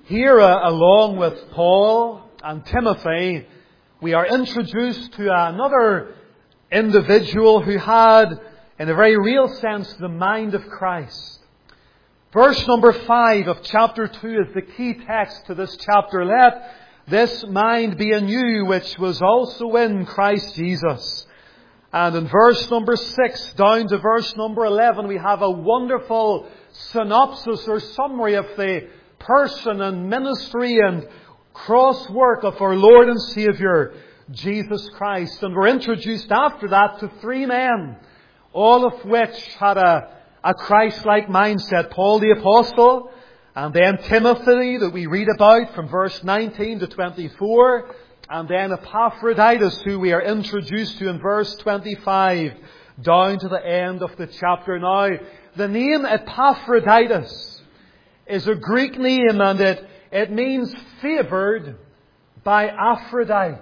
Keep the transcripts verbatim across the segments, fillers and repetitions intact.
Here, uh, along with Paul and Timothy, we are introduced to another individual who had, in a very real sense, the mind of Christ. Verse number five of chapter two is the key text to this chapter. Let this mind be in you, which was also in Christ Jesus. And in verse number six down to verse number eleven, we have a wonderful synopsis or summary of the person and ministry and cross work of our Lord and Saviour, Jesus Christ. And we're introduced after that to three men, all of which had a, a Christ-like mindset. Paul the Apostle, and then Timothy that we read about from verse nineteen to twenty-four, and then Epaphroditus, who we are introduced to in verse twenty-five down to the end of the chapter. Now, the name Epaphroditus is a Greek name, and it, it means favoured by Aphrodite.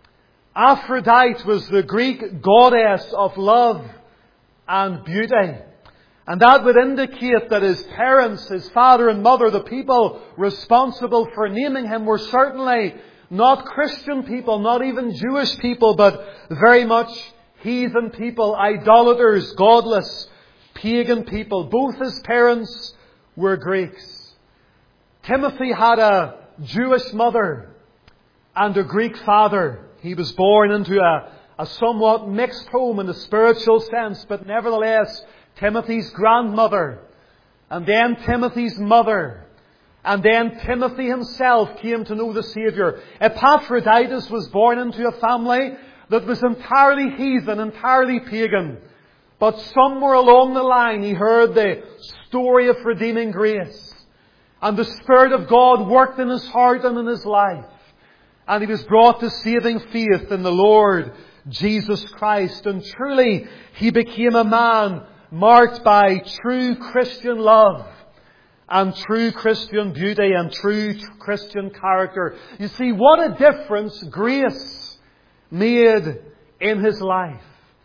Aphrodite was the Greek goddess of love and beauty. And that would indicate that his parents, his father and mother, the people responsible for naming him, were certainly not Christian people, not even Jewish people, but very much heathen people, idolaters, godless, pagan people. Both his parents were Greeks. Timothy had a Jewish mother and a Greek father. He was born into a, a somewhat mixed home in a spiritual sense, but nevertheless, Timothy's grandmother, and then Timothy's mother, and then Timothy himself came to know the Saviour. Epaphroditus was born into a family that was entirely heathen, entirely pagan. But somewhere along the line he heard the story of redeeming grace. And the Spirit of God worked in his heart and in his life. And he was brought to saving faith in the Lord Jesus Christ. And truly he became a man marked by true Christian love and true Christian beauty and true Christian character. You see, what a difference grace made in his life.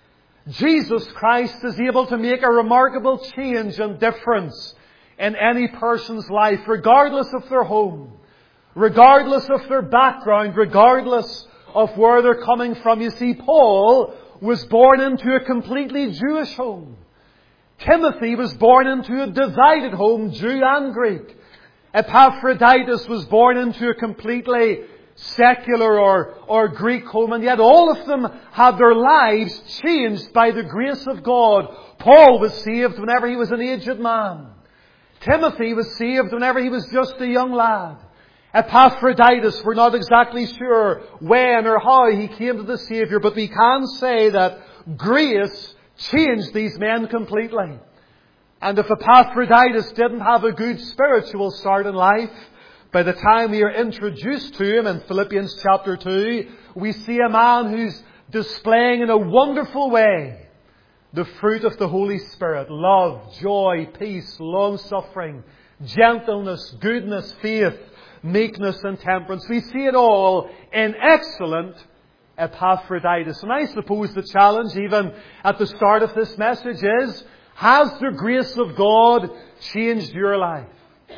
Jesus Christ is able to make a remarkable change and difference in any person's life, regardless of their home, regardless of their background, regardless of where they're coming from. You see, Paul was born into a completely Jewish home. Timothy was born into a divided home, Jew and Greek. Epaphroditus was born into a completely secular or, or Greek home, and yet all of them had their lives changed by the grace of God. Paul was saved whenever he was an aged man. Timothy was saved whenever he was just a young lad. Epaphroditus, we're not exactly sure when or how he came to the Saviour, but we can say that grace changed these men completely. And if Epaphroditus didn't have a good spiritual start in life, by the time we are introduced to him in Philippians chapter two, we see a man who's displaying in a wonderful way the fruit of the Holy Spirit: love, joy, peace, long-suffering, gentleness, goodness, faith, meekness and temperance. We see it all in excellent Epaphroditus. And I suppose the challenge, even at the start of this message, is, has the grace of God changed your life?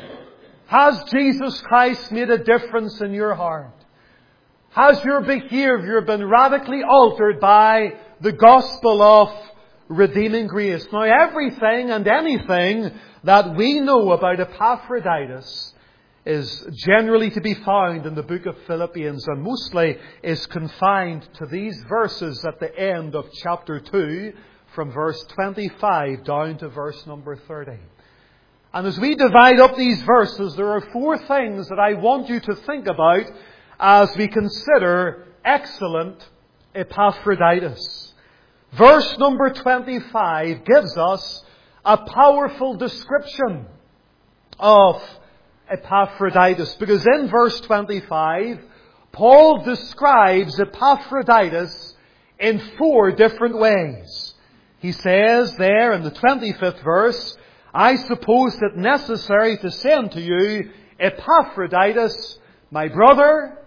Has Jesus Christ made a difference in your heart? Has your behaviour been radically altered by the gospel of redeeming grace? Now, everything and anything that we know about Epaphroditus is generally to be found in the book of Philippians, and mostly is confined to these verses at the end of chapter two, from verse twenty-five down to verse number thirty. And as we divide up these verses, there are four things that I want you to think about as we consider excellent Epaphroditus. Verse number twenty-five gives us a powerful description of Epaphroditus, because in verse twenty-five, Paul describes Epaphroditus in four different ways. He says there in the twenty-fifth verse, I suppose it necessary to send to you Epaphroditus, my brother,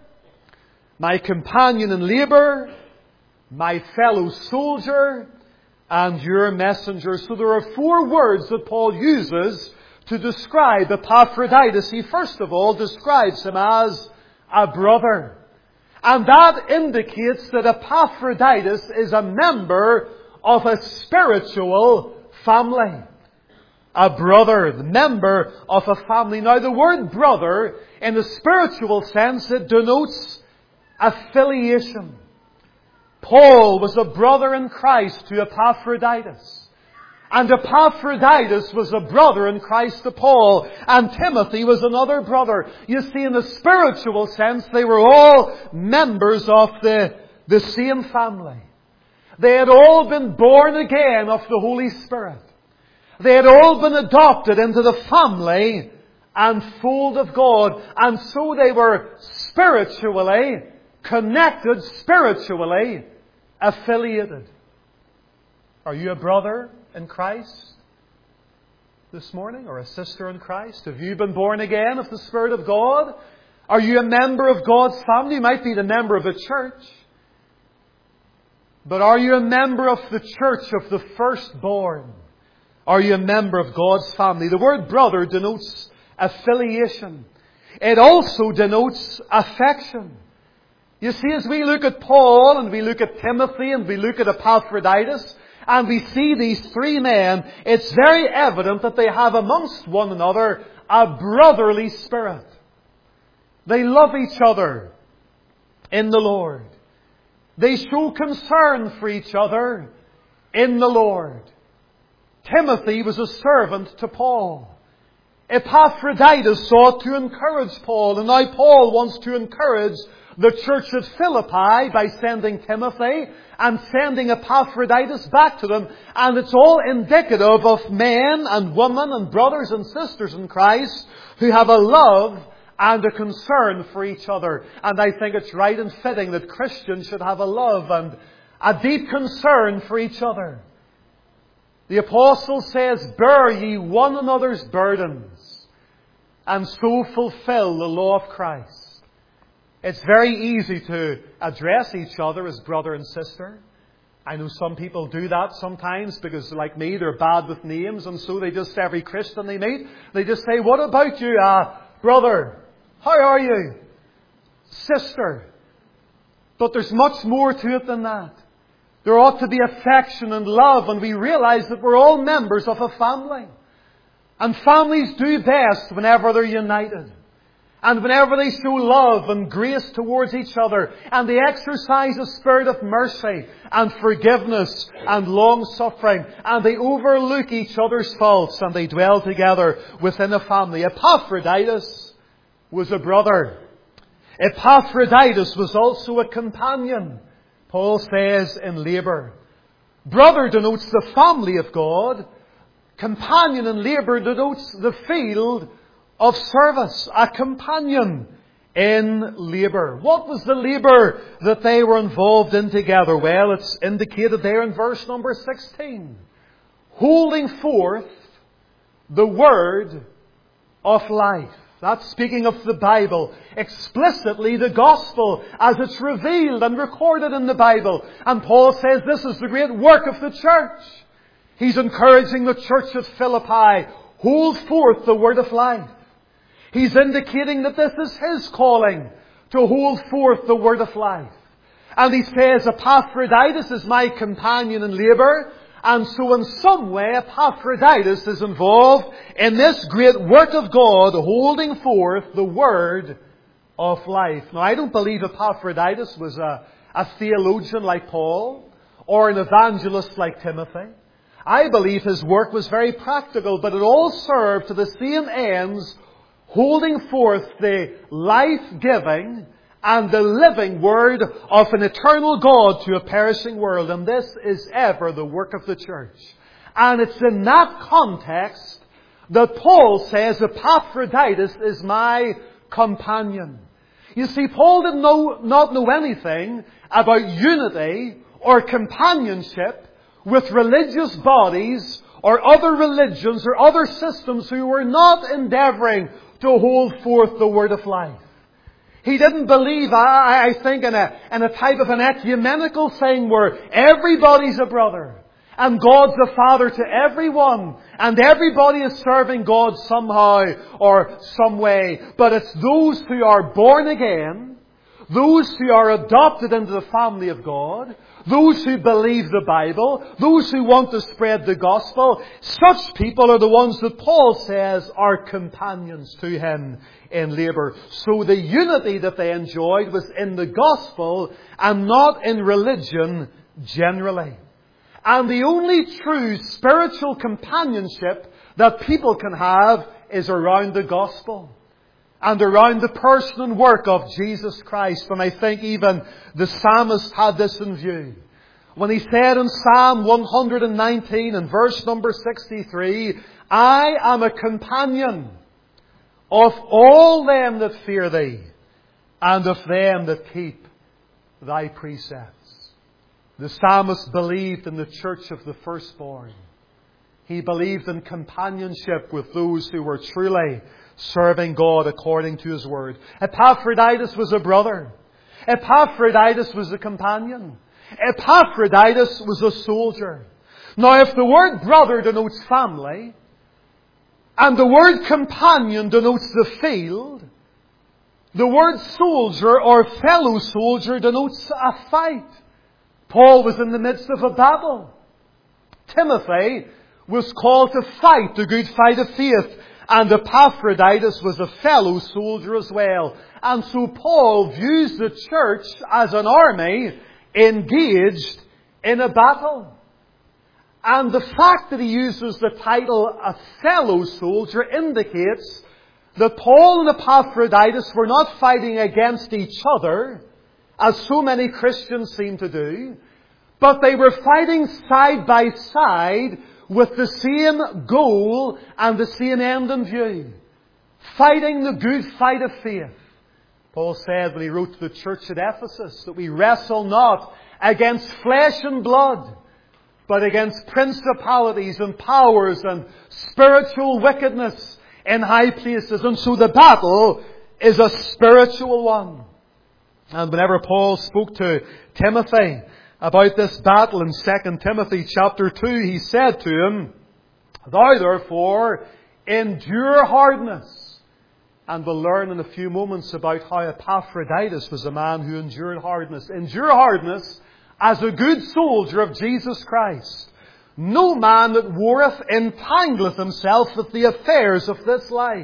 my companion in labour, my fellow soldier, and your messenger. So there are four words that Paul uses to describe Epaphroditus, he first of all describes him as a brother. And that indicates that Epaphroditus is a member of a spiritual family. A brother, the member of a family. Now the word brother, in the spiritual sense, it denotes affiliation. Paul was a brother in Christ to Epaphroditus. And Epaphroditus was a brother in Christ to Paul. And Timothy was another brother. You see, in the spiritual sense, they were all members of the, the same family. They had all been born again of the Holy Spirit. They had all been adopted into the family and fold of God. And so they were spiritually connected, spiritually affiliated. Are you a brother in Christ this morning, or a sister in Christ? Have you been born again of the Spirit of God? Are you a member of God's family? You might be the member of a church. But are you a member of the church of the firstborn? Are you a member of God's family? The word brother denotes affiliation. It also denotes affection. You see, as we look at Paul and we look at Timothy and we look at Epaphroditus and we see these three men, it's very evident that they have amongst one another a brotherly spirit. They love each other in the Lord. They show concern for each other in the Lord. Timothy was a servant to Paul. Epaphroditus sought to encourage Paul. And now Paul wants to encourage the church at Philippi by sending Timothy and sending Epaphroditus back to them. And it's all indicative of men and women and brothers and sisters in Christ who have a love and a concern for each other. And I think it's right and fitting that Christians should have a love and a deep concern for each other. The apostle says, bear ye one another's burdens, and so fulfill the law of Christ. It's very easy to address each other as brother and sister. I know some people do that sometimes because, like me, they're bad with names, and so they just, every Christian they meet, they just say, what about you, uh, brother? How are you? Sister. But there's much more to it than that. There ought to be affection and love, and we realize that we're all members of a family. And families do best whenever they're united. And whenever they show love and grace towards each other, and they exercise a spirit of mercy and forgiveness and long-suffering, and they overlook each other's faults, and they dwell together within a family. Epaphroditus was a brother. Epaphroditus was also a companion. Paul says in labour. Brother denotes the family of God. Companion in labour denotes the field of service. A companion in labour. What was the labour that they were involved in together? Well, it's indicated there in verse number sixteen. Holding forth the word of life. That's speaking of the Bible. Explicitly the gospel as it's revealed and recorded in the Bible. And Paul says this is the great work of the church. He's encouraging the church at Philippi. Hold forth the word of life. He's indicating that this is his calling to hold forth the word of life. And he says, Epaphroditus is my companion in labour. And so in some way, Epaphroditus is involved in this great work of God, holding forth the word of life. Now, I don't believe Epaphroditus was a, a theologian like Paul, or an evangelist like Timothy. I believe his work was very practical, but it all served to the same ends, holding forth the life-giving and the living word of an eternal God to a perishing world. And this is ever the work of the church. And it's in that context that Paul says Epaphroditus is my companion. You see, Paul did know, not know anything about unity or companionship with religious bodies or other religions or other systems who were not endeavouring to hold forth the word of life. He didn't believe, I, I think, in a, in a type of an ecumenical thing where everybody's a brother. And God's the Father to everyone. And everybody is serving God somehow or some way. But it's those who are born again, those who are adopted into the family of God, those who believe the Bible, those who want to spread the gospel, such people are the ones that Paul says are companions to him in labour. So the unity that they enjoyed was in the gospel and not in religion generally. And the only true spiritual companionship that people can have is around the gospel and around the person and work of Jesus Christ. And I think even the psalmist had this in view when he said in Psalm one hundred nineteen and verse number sixty-three, I am a companion of all them that fear Thee, and of them that keep Thy precepts. The psalmist believed in the church of the firstborn. He believed in companionship with those who were truly serving God according to His Word. Epaphroditus was a brother. Epaphroditus was a companion. Epaphroditus was a soldier. Now, if the word brother denotes family, and the word companion denotes the field, the word soldier or fellow soldier denotes a fight. Paul was in the midst of a battle. Timothy was called to fight the good fight of faith. And Epaphroditus was a fellow soldier as well. And so Paul views the church as an army engaged in a battle. And the fact that he uses the title a fellow soldier indicates that Paul and Epaphroditus were not fighting against each other, as so many Christians seem to do, but they were fighting side by side with the same goal and the same end in view. Fighting the good fight of faith. Paul said when he wrote to the church at Ephesus that we wrestle not against flesh and blood, but against principalities and powers and spiritual wickedness in high places. And so the battle is a spiritual one. And whenever Paul spoke to Timothy about this battle in Second Timothy chapter two, he said to him, Thou therefore endure hardness. And we'll learn in a few moments about how Epaphroditus was a man who endured hardness. Endure hardness as a good soldier of Jesus Christ. No man that warreth entangleth himself with the affairs of this life,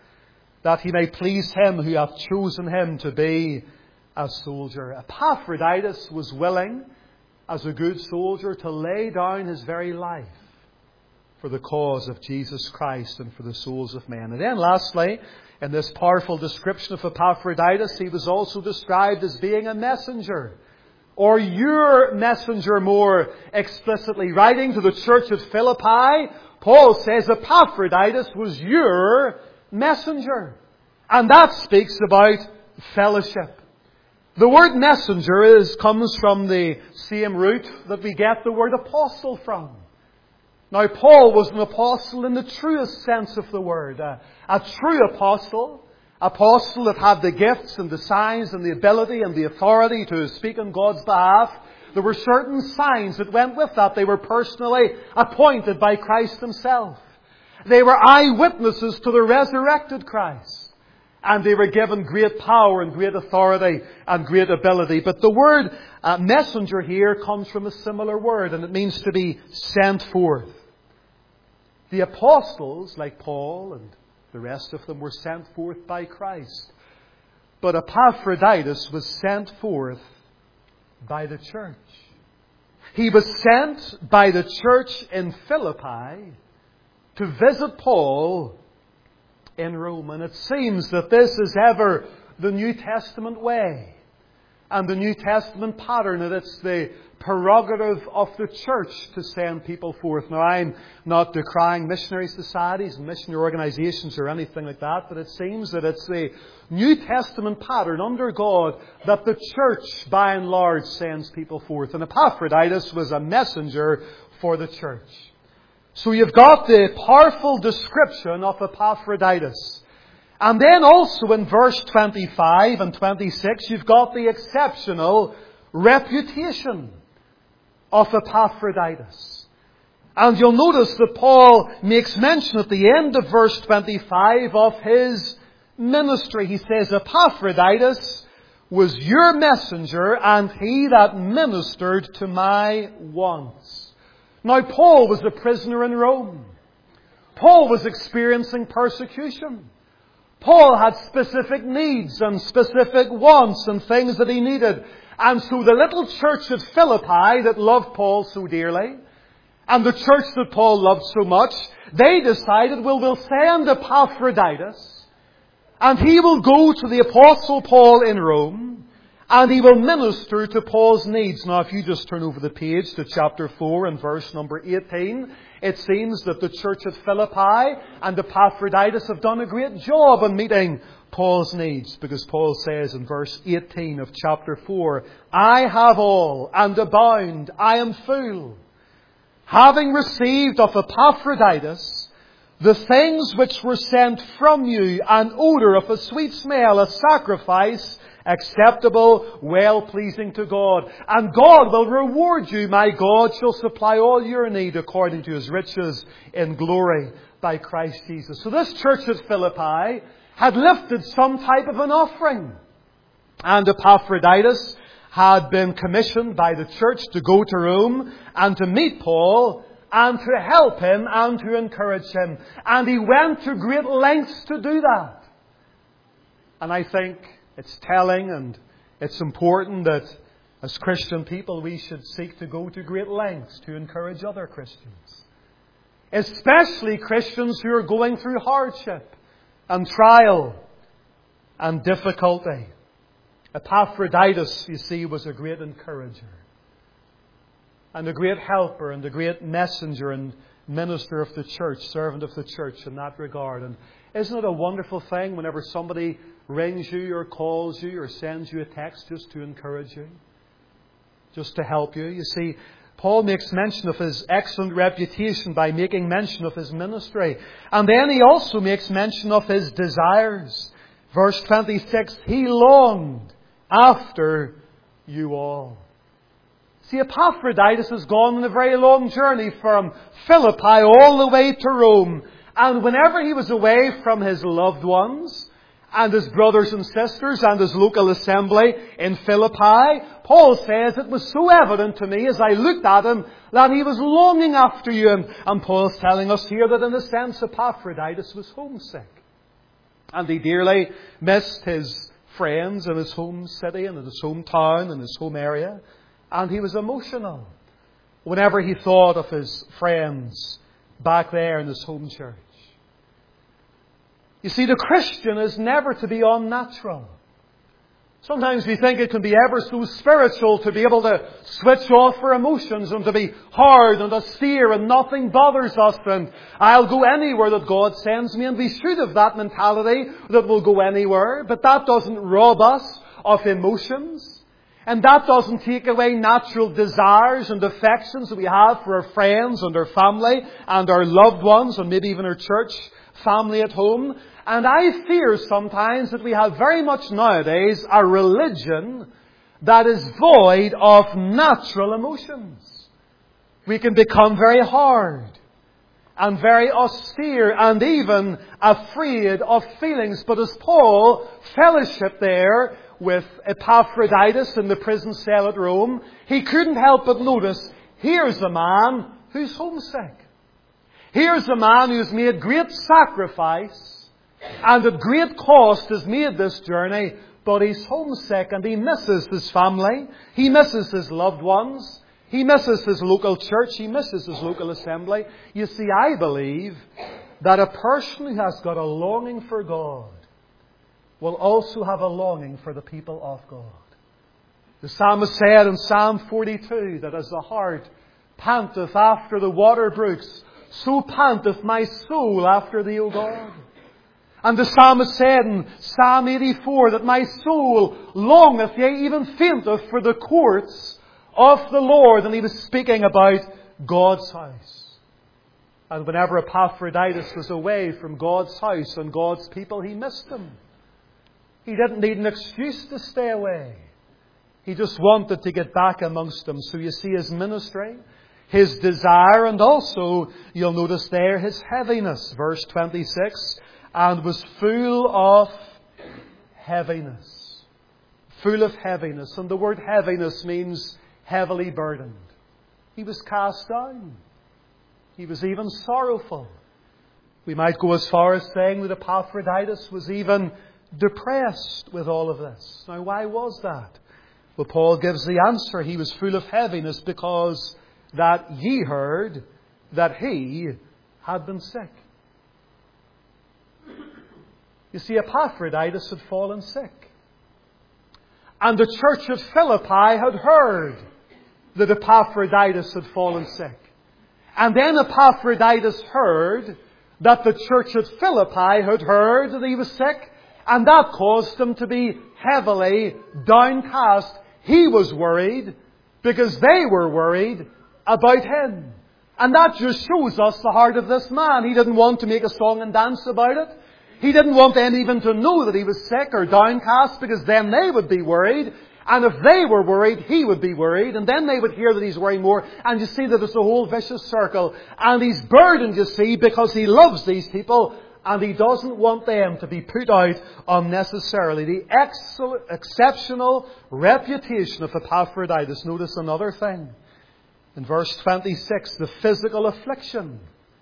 that he may please him who hath chosen him to be a soldier. Epaphroditus was willing, as a good soldier, to lay down his very life for the cause of Jesus Christ and for the souls of men. And then lastly, in this powerful description of Epaphroditus, he was also described as being a messenger, or your messenger more explicitly. Writing to the church at Philippi, Paul says Epaphroditus was your messenger. And that speaks about fellowship. The word messenger is, comes from the same root that we get the word apostle from. Now, Paul was an apostle in the truest sense of the word. A, a true apostle, apostle that had the gifts and the signs and the ability and the authority to speak on God's behalf. There were certain signs that went with that. They were personally appointed by Christ Himself. They were eyewitnesses to the resurrected Christ. And they were given great power and great authority and great ability. But the word uh, messenger here comes from a similar word, and it means to be sent forth. The apostles, like Paul and the rest of them, were sent forth by Christ. But Epaphroditus was sent forth by the church. He was sent by the church in Philippi to visit Paul in Rome. And it seems that this is ever the New Testament way and the New Testament pattern, that it's the prerogative of the church to send people forth. Now, I'm not decrying missionary societies and missionary organizations or anything like that, but it seems that it's the New Testament pattern under God that the church, by and large, sends people forth. And Epaphroditus was a messenger for the church. So you've got the powerful description of Epaphroditus. And then also in verse twenty-five and twenty-six, you've got the exceptional reputation of Epaphroditus. And you'll notice that Paul makes mention at the end of verse twenty-five of his ministry. He says, Epaphroditus was your messenger, and he that ministered to my wants. Now, Paul was a prisoner in Rome. Paul was experiencing persecution. Paul had specific needs and specific wants and things that he needed. And so the little church at Philippi that loved Paul so dearly, and the church that Paul loved so much, they decided, well, we'll send Epaphroditus, and he will go to the Apostle Paul in Rome, and he will minister to Paul's needs. Now, if you just turn over the page to chapter four and verse number eighteen, it seems that the church at Philippi and Epaphroditus have done a great job in meeting Paul's needs, because Paul says in verse eighteen of chapter four, I have all and abound, I am full, having received of Epaphroditus the things which were sent from you, an odour of a sweet smell, a sacrifice acceptable, well-pleasing to God. And God will reward you. My God shall supply all your need according to His riches in glory by Christ Jesus. So this church at Philippi had lifted some type of an offering. And Epaphroditus had been commissioned by the church to go to Rome and to meet Paul and to help him and to encourage him. And he went to great lengths to do that. And I think it's telling and it's important that as Christian people we should seek to go to great lengths to encourage other Christians. Especially Christians who are going through hardship and trial and difficulty. Epaphroditus, you see, was a great encourager and a great helper and a great messenger and minister of the church, servant of the church in that regard. And isn't it a wonderful thing whenever somebody rings you or calls you or sends you a text just to encourage you, just to help you? You see, Paul makes mention of his excellent reputation by making mention of his ministry. And then he also makes mention of his desires. Verse twenty-six, he longed after you all. See, Epaphroditus has gone on a very long journey from Philippi all the way to Rome. And whenever he was away from his loved ones and his brothers and sisters and his local assembly in Philippi, Paul says, it was so evident to me as I looked at him that he was longing after you. And, and Paul's telling us here that in a sense Epaphroditus was homesick. And he dearly missed his friends in his home city and in his hometown and his home area. And he was emotional whenever he thought of his friends back there in his home church. You see, the Christian is never to be unnatural. Sometimes we think it can be ever so spiritual to be able to switch off our emotions and to be hard and austere and nothing bothers us and I'll go anywhere that God sends me, and we should have that mentality that we'll go anywhere, but that doesn't rob us of emotions. And that doesn't take away natural desires and affections that we have for our friends and our family and our loved ones and maybe even our church family at home. And I fear sometimes that we have very much nowadays a religion that is void of natural emotions. We can become very hard and very austere and even afraid of feelings. But as Paul fellowshiped there with Epaphroditus in the prison cell at Rome, he couldn't help but notice, here's a man who's homesick. Here's a man who's made great sacrifice and at great cost has made this journey, but he's homesick and he misses his family. He misses his loved ones. He misses his local church. He misses his local assembly. You see, I believe that a person who has got a longing for God will also have a longing for the people of God. The psalmist said in Psalm forty-two that as the heart panteth after the water brooks, so panteth my soul after thee, O God. And the psalmist said in Psalm eighty-four that my soul longeth, yea, even fainteth for the courts of the Lord. And he was speaking about God's house. And whenever Epaphroditus was away from God's house and God's people, he missed them. He didn't need an excuse to stay away. He just wanted to get back amongst them. So you see his ministry, his desire, and also, you'll notice there, his heaviness. Verse twenty-six, and was full of heaviness. Full of heaviness. And the word heaviness means heavily burdened. He was cast down. He was even sorrowful. We might go as far as saying that Epaphroditus was even depressed with all of this. Now, why was that? Well, Paul gives the answer. He was full of heaviness because that ye heard that he had been sick. You see, Epaphroditus had fallen sick. And the church of Philippi had heard that Epaphroditus had fallen sick. And then Epaphroditus heard that the church at Philippi had heard that he was sick. And that caused him to be heavily downcast. He was worried because they were worried about him. And that just shows us the heart of this man. He didn't want to make a song and dance about it. He didn't want them even to know that he was sick or downcast, because then they would be worried. And if they were worried, he would be worried. And then they would hear that he's worrying more. And you see that it's a whole vicious circle. And he's burdened, you see, because he loves these people. And he doesn't want them to be put out unnecessarily. The excellent, exceptional reputation of Epaphroditus. Notice another thing. In verse twenty-six, the physical affliction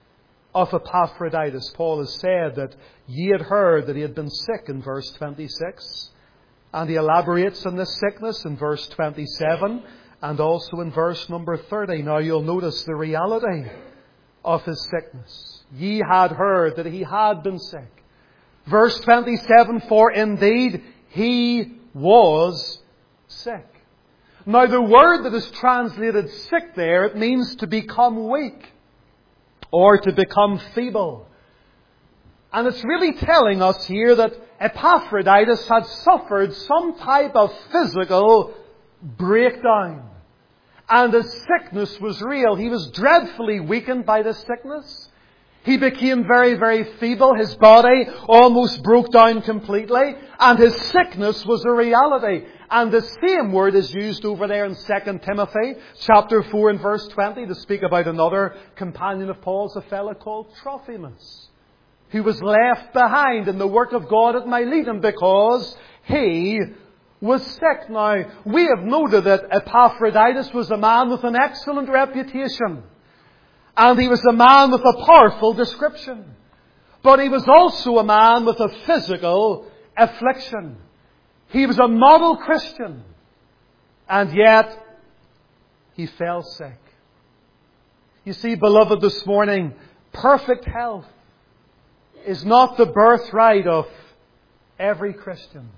of Epaphroditus. Paul has said that ye had heard that he had been sick in verse twenty-six. And he elaborates on this sickness in verse twenty-seven and also in verse number thirty. Now you'll notice the reality of his sickness. Ye had heard that he had been sick. Verse twenty-seven, for indeed he was sick. Now the word that is translated sick there, it means to become weak or to become feeble. And it's really telling us here that Epaphroditus had suffered some type of physical breakdown. And his sickness was real. He was dreadfully weakened by this sickness. He became very, very feeble. His body almost broke down completely. And his sickness was a reality. And the same word is used over there in Second Timothy chapter four and verse twenty to speak about another companion of Paul's, a fellow called Trophimus, who was left behind in the work of God at Miletum because he was sick. Now, we have noted that Epaphroditus was a man with an excellent reputation. And he was a man with a powerful description. But he was also a man with a physical affliction. He was a model Christian. And yet, he fell sick. You see, beloved, this morning, perfect health is not the birthright of every Christian.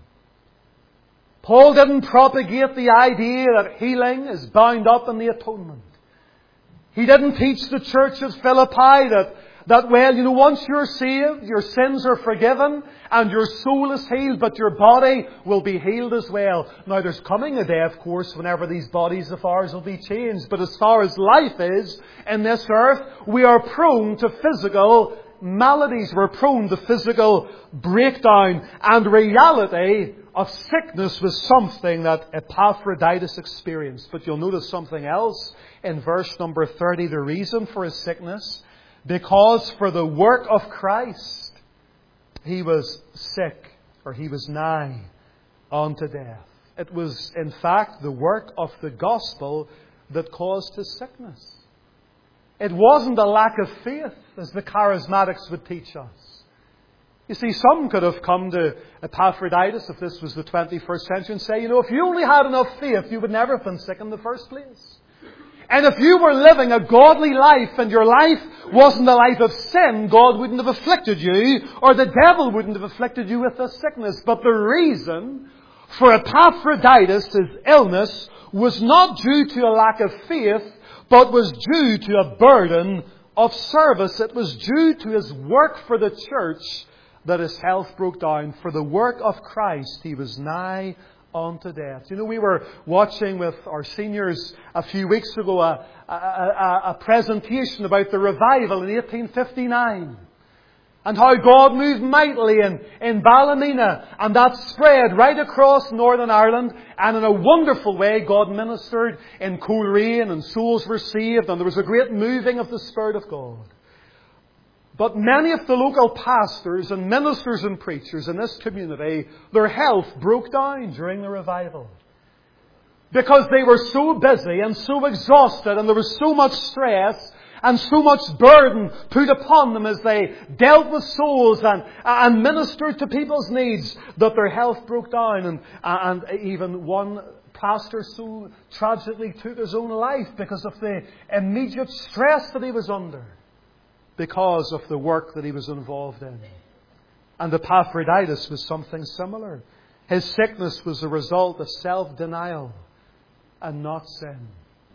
Paul didn't propagate the idea that healing is bound up in the atonement. He didn't teach the church at Philippi that, that, well, you know, once you're saved, your sins are forgiven and your soul is healed, but your body will be healed as well. Now, there's coming a day, of course, whenever these bodies of ours will be changed. But as far as life is in this earth, we are prone to physical maladies. We're prone to physical breakdown. And reality of sickness was something that Epaphroditus experienced. But you'll notice something else in verse number thirty, the reason for his sickness. Because for the work of Christ, he was sick, or he was nigh unto death. It was, in fact, the work of the gospel that caused his sickness. It wasn't a lack of faith, as the charismatics would teach us. You see, some could have come to Epaphroditus, if this was the twenty-first century, and say, you know, if you only had enough faith, you would never have been sick in the first place. And if you were living a godly life and your life wasn't a life of sin, God wouldn't have afflicted you, or the devil wouldn't have afflicted you with this sickness. But the reason for Epaphroditus' illness was not due to a lack of faith, but was due to a burden of service. It was due to his work for the church that his health broke down. For the work of Christ, he was nigh unto death. You know, we were watching with our seniors a few weeks ago a, a, a, a presentation about the revival in eighteen fifty-nine. And how God moved mightily in, in Ballymena. And that spread right across Northern Ireland. And in a wonderful way, God ministered in Coleraine, and souls were saved. And there was a great moving of the Spirit of God. But many of the local pastors and ministers and preachers in this community, their health broke down during the revival. Because they were so busy and so exhausted, and there was so much stress and so much burden put upon them as they dealt with souls and, and ministered to people's needs, that their health broke down. And, and even one pastor so tragically took his own life because of the immediate stress that he was under, because of the work that he was involved in. And Epaphroditus was something similar. His sickness was a result of self-denial and not sin.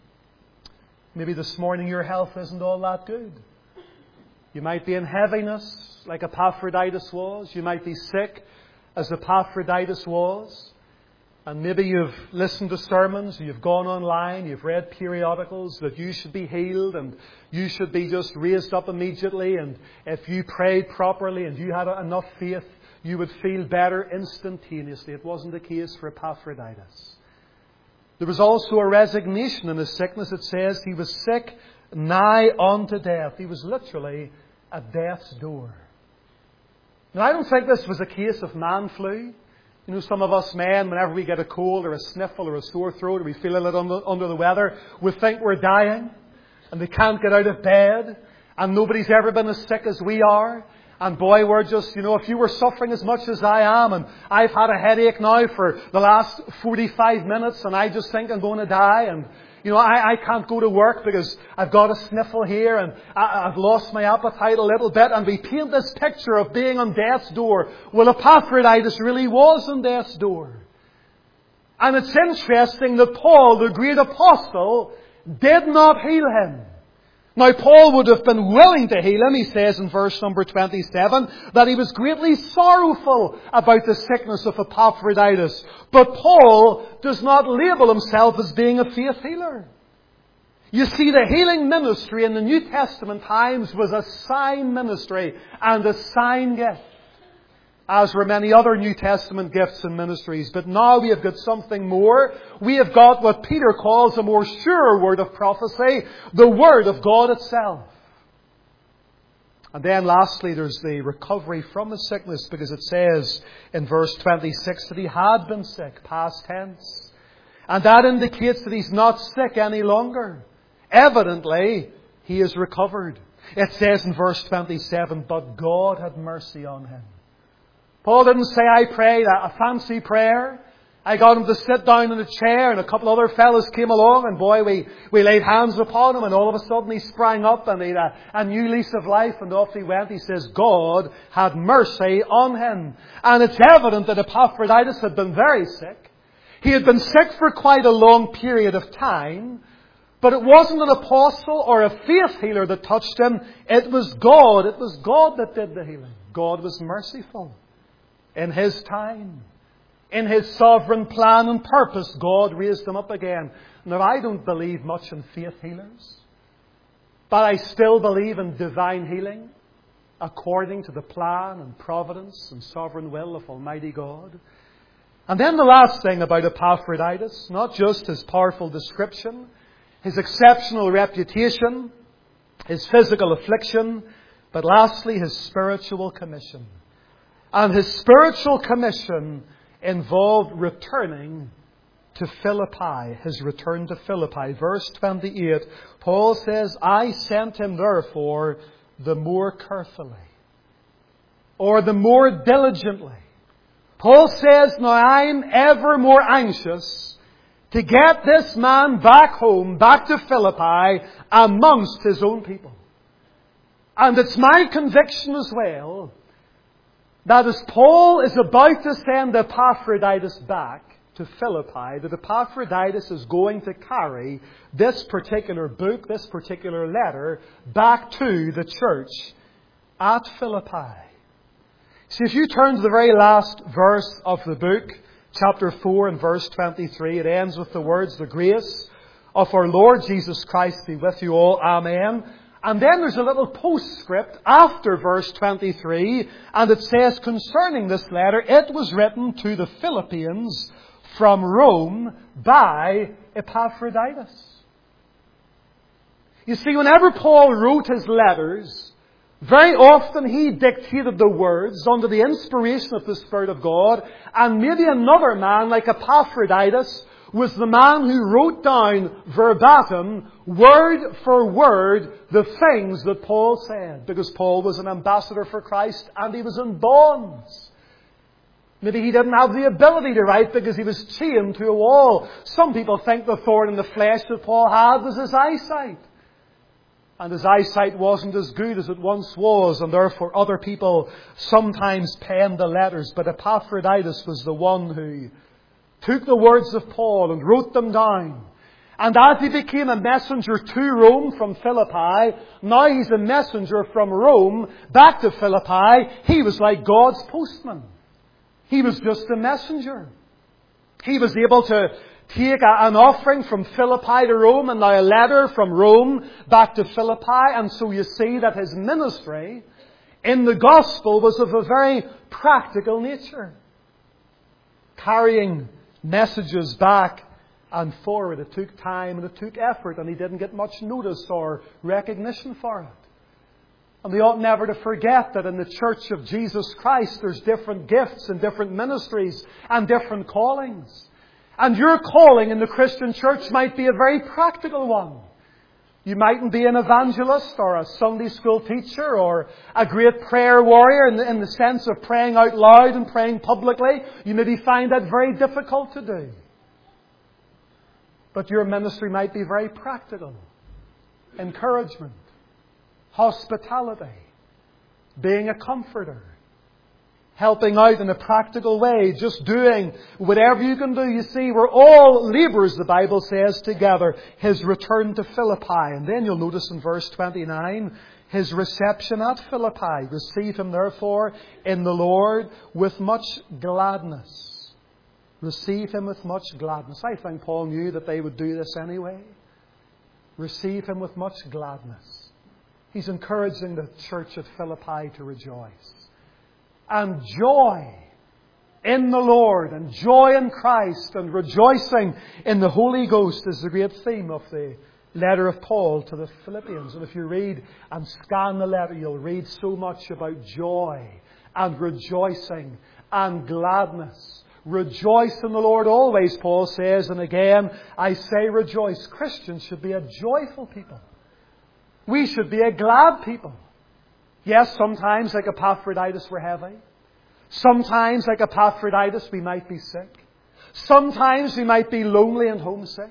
Maybe this morning your health isn't all that good. You might be in heaviness like Epaphroditus was. You might be sick as Epaphroditus was. And maybe you've listened to sermons, you've gone online, you've read periodicals that you should be healed and you should be just raised up immediately. And if you prayed properly and you had enough faith, you would feel better instantaneously. It wasn't the case for Epaphroditus. There was also a resignation in his sickness. It says he was sick nigh unto death. He was literally at death's door. Now, I don't think this was a case of man flu. You know, some of us men, whenever we get a cold or a sniffle or a sore throat or we feel a little under, under the weather, we think we're dying and we can't get out of bed and nobody's ever been as sick as we are. And boy, we're just, you know, if you were suffering as much as I am, and I've had a headache now for the last forty-five minutes, and I just think I'm going to die, and, you know, I, I can't go to work because I've got a sniffle here, and I, I've lost my appetite a little bit, and we paint this picture of being on death's door. Well, Epaphroditus really was on death's door. And it's interesting that Paul, the great apostle, did not heal him. Now, Paul would have been willing to heal him. He says in verse number twenty-seven that he was greatly sorrowful about the sickness of Epaphroditus. But Paul does not label himself as being a faith healer. You see, the healing ministry in the New Testament times was a sign ministry and a sign gift, as were many other New Testament gifts and ministries. But now we have got something more. We have got what Peter calls a more sure word of prophecy, the Word of God itself. And then lastly, there's the recovery from the sickness, because it says in verse twenty-six that he had been sick, past tense. And that indicates that he's not sick any longer. Evidently, he is recovered. It says in verse twenty-seven, but God had mercy on him. Paul didn't say, I prayed a fancy prayer. I got him to sit down in a chair, and a couple other fellas came along, and boy, we, we laid hands upon him, and all of a sudden he sprang up and he had a, a new lease of life, and off he went. He says, God had mercy on him. And it's evident that Epaphroditus had been very sick. He had been sick for quite a long period of time, but it wasn't an apostle or a faith healer that touched him. It was God. It was God that did the healing. God was merciful. In His time, in His sovereign plan and purpose, God raised him up again. Now, I don't believe much in faith healers, but I still believe in divine healing according to the plan and providence and sovereign will of Almighty God. And then the last thing about Epaphroditus, not just his powerful description, his exceptional reputation, his physical affliction, but lastly his spiritual commission. And his spiritual commission involved returning to Philippi, his return to Philippi. Verse twenty-eight, Paul says, I sent him therefore the more carefully, or the more diligently. Paul says, now I'm ever more anxious to get this man back home, back to Philippi, amongst his own people. And it's my conviction as well that as Paul is about to send Epaphroditus back to Philippi, that Epaphroditus is going to carry this particular book, this particular letter, back to the church at Philippi. See, if you turn to the very last verse of the book, chapter four and verse twenty-three, it ends with the words, the grace of our Lord Jesus Christ be with you all. Amen. And then there's a little postscript after verse twenty-three, and it says concerning this letter, it was written to the Philippians from Rome by Epaphroditus. You see, whenever Paul wrote his letters, very often he dictated the words under the inspiration of the Spirit of God, and maybe another man like Epaphroditus was the man who wrote down verbatim, word for word, the things that Paul said, because Paul was an ambassador for Christ and he was in bonds. Maybe he didn't have the ability to write because he was chained to a wall. Some people think the thorn in the flesh that Paul had was his eyesight. And his eyesight wasn't as good as it once was, and therefore other people sometimes penned the letters. But Epaphroditus was the one who took the words of Paul and wrote them down. And as he became a messenger to Rome from Philippi, now he's a messenger from Rome back to Philippi. He was like God's postman. He was just a messenger. He was able to take an offering from Philippi to Rome and now a letter from Rome back to Philippi. And so you see that his ministry in the gospel was of a very practical nature. Carrying messages back and forward. It took time and it took effort, and he didn't get much notice or recognition for it. And we ought never to forget that in the Church of Jesus Christ there's different gifts and different ministries and different callings. And your calling in the Christian church might be a very practical one. You mightn't be an evangelist or a Sunday school teacher or a great prayer warrior in the, in the sense of praying out loud and praying publicly. You maybe find that very difficult to do. But your ministry might be very practical. Encouragement, hospitality, being a comforter, helping out in a practical way, just doing whatever you can do. You see, we're all labourers, the Bible says, together. His return to Philippi. And then you'll notice in verse twenty-nine, his reception at Philippi. Receive him, therefore, in the Lord with much gladness. Receive him with much gladness. I think Paul knew that they would do this anyway. Receive him with much gladness. He's encouraging the church at Philippi to rejoice. And joy in the Lord, and joy in Christ, and rejoicing in the Holy Ghost is the great theme of the letter of Paul to the Philippians. And if you read and scan the letter, you'll read so much about joy and rejoicing and gladness. Rejoice in the Lord always, Paul says. And again, I say rejoice. Christians should be a joyful people. We should be a glad people. Yes, sometimes like Epaphroditus we're heavy. Sometimes like Epaphroditus we might be sick. Sometimes we might be lonely and homesick.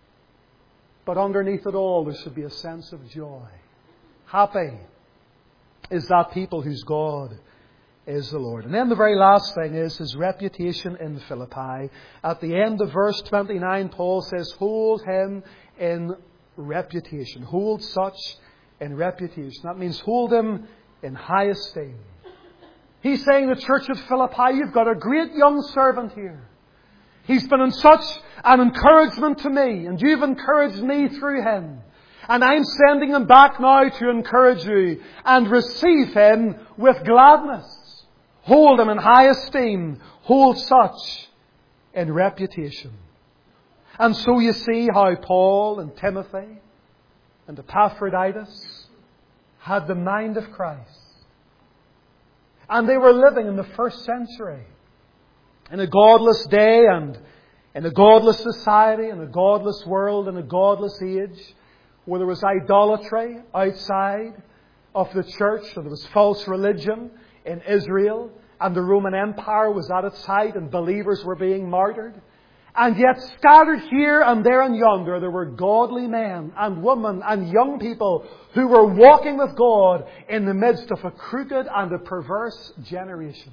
But underneath it all there should be a sense of joy. Happy is that people whose God is the Lord. And then the very last thing is his reputation in Philippi. At the end of verse twenty-nine, Paul says, hold him in reputation. Hold such in reputation. That means hold him in high esteem. He's saying, the church at Philippi, you've got a great young servant here. He's been in such an encouragement to me, and you've encouraged me through him. And I'm sending him back now to encourage you, and receive him with gladness. Hold him in high esteem. Hold such in reputation. And so you see how Paul and Timothy and Epaphroditus had the mind of Christ. And they were living in the first century, in a godless day and in a godless society, in a godless world, in a godless age, where there was idolatry outside of the church, and there was false religion in Israel, and the Roman Empire was at its height, and believers were being martyred. And yet scattered here and there and yonder, there were godly men and women and young people who were walking with God in the midst of a crooked and a perverse generation.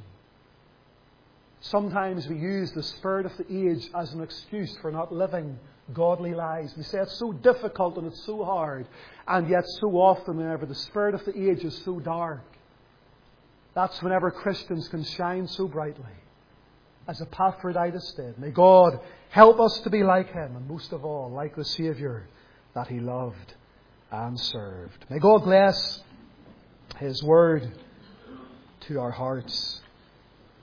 Sometimes we use the spirit of the age as an excuse for not living godly lives. We say it's so difficult and it's so hard. And yet so often whenever the spirit of the age is so dark, that's whenever Christians can shine so brightly, as Epaphroditus did. May God help us to be like him, and most of all, like the Saviour that he loved and served. May God bless His Word to our hearts.